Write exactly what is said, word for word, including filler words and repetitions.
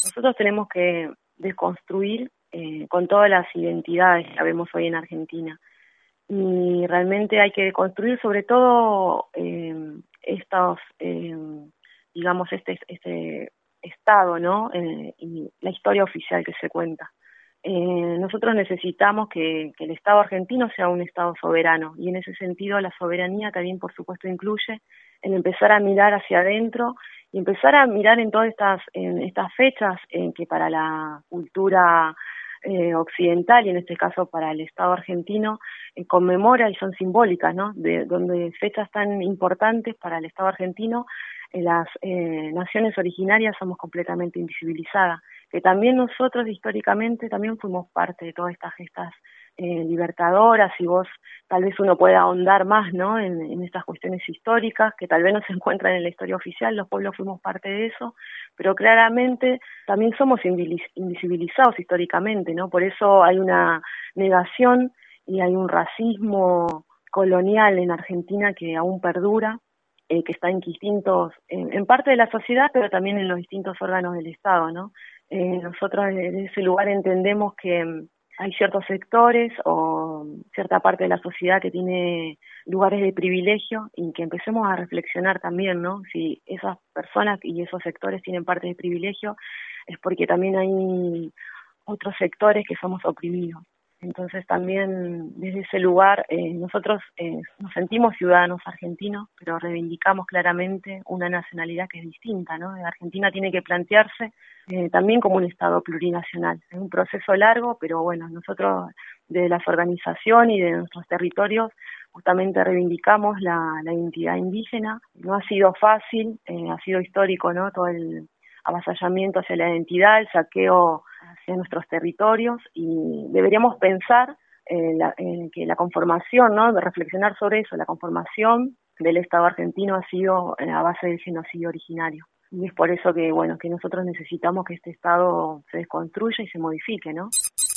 Nosotros tenemos que desconstruir eh, con todas las identidades que vemos hoy en Argentina. Y realmente hay que construir sobre todo eh, estos, eh, digamos, este, este estado, ¿no? Eh, y la historia oficial que se cuenta. Eh, nosotros necesitamos que, que el Estado argentino sea un Estado soberano, y en ese sentido la soberanía también, por supuesto, incluye en empezar a mirar hacia adentro y empezar a mirar en todas estas, en estas fechas en que para la cultura eh, occidental, y en este caso para el Estado argentino, eh, conmemora y son simbólicas, ¿no? De donde fechas tan importantes para el Estado argentino, eh, las eh, naciones originarias somos completamente invisibilizadas, que también nosotros históricamente también fuimos parte de todas estas gestas eh, libertadoras, y vos tal vez uno pueda ahondar más, ¿no? En, en estas cuestiones históricas que tal vez no se encuentran en la historia oficial. Los pueblos fuimos parte de eso, pero claramente también somos invisibilizados históricamente, ¿no? Por eso hay una negación y hay un racismo colonial en Argentina que aún perdura, eh, que está en distintos, en, en parte de la sociedad, pero también en los distintos órganos del Estado, ¿no? Eh, nosotros en ese lugar entendemos que um, hay ciertos sectores o cierta parte de la sociedad que tiene lugares de privilegio, y que empecemos a reflexionar también, ¿no? Si esas personas y esos sectores tienen parte de privilegio, es porque también hay otros sectores que somos oprimidos. Entonces también desde ese lugar eh, nosotros eh, nos sentimos ciudadanos argentinos, pero reivindicamos claramente una nacionalidad que es distinta, ¿no? Argentina tiene que plantearse eh, también como un Estado plurinacional. Es un proceso largo, pero bueno, nosotros de las organizaciones y de nuestros territorios justamente reivindicamos la, la identidad indígena. No ha sido fácil, eh, ha sido histórico, ¿no? Todo el avasallamiento hacia la identidad, el saqueo hacia nuestros territorios, y deberíamos pensar en, la, en que la conformación, ¿no? De reflexionar sobre eso, la conformación del Estado argentino ha sido a base del genocidio originario. Y es por eso que, bueno, que nosotros necesitamos que este Estado se desconstruya y se modifique, ¿no?